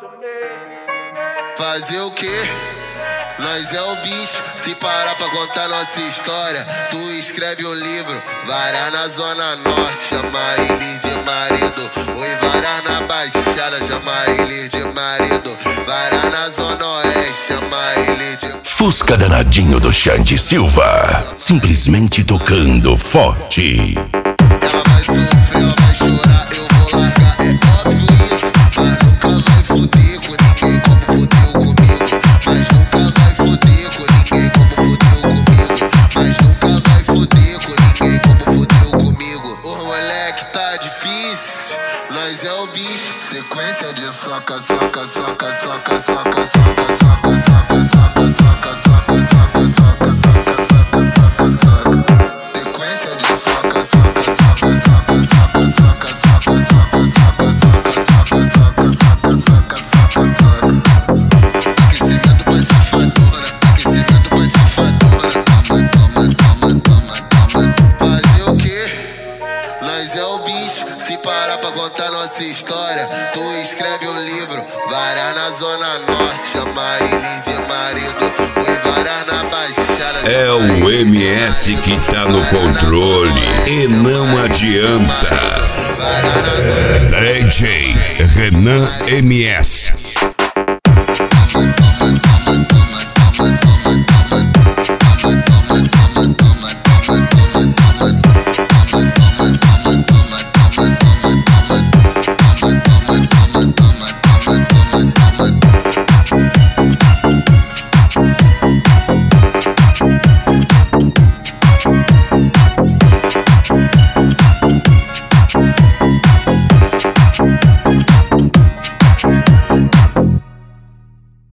Fazer o quê? Nós é o bicho, se parar pra contar nossa história. Tu escreve um livro, varar na zona norte, chama eles de marido. Oi, varar na baixada, chama eles de marido. Varar na zona oeste, chama eles de... Fusca danadinho do Xande Silva, simplesmente tocando forte. Ela vai sofrer, ela vai chorar, eu vou largar, é óbvio isso. Mas nunca vai foder com ninguém como fodeu comigo. Mas nunca vai foder com ninguém como fodeu comigo. Mas nunca vai foder com ninguém como fodeu comigo. O moleque tá difícil, nós é o bicho. Sequência de soca, soca, soca, soca, soca, soca, soca, soca, soca, soca, soca, soca, soca, soca, soca, soca, soca. Sequência de soca, soca, soca, soca, soca, soca, soca, soca, soca, soca, soca, soca, soca, soca, soca. Aquecimento mais safadona, aquecimento mais safadona. Toma, toma, toma, toma, toma. Fazer o quê? Nós é o bicho, se parar pra contar nossa história. Tu escreve um livro, varar na zona norte, chama eles de marido. Oi, varar na baixada. É o MS que tá no controle e não adianta. DJ Renan MS.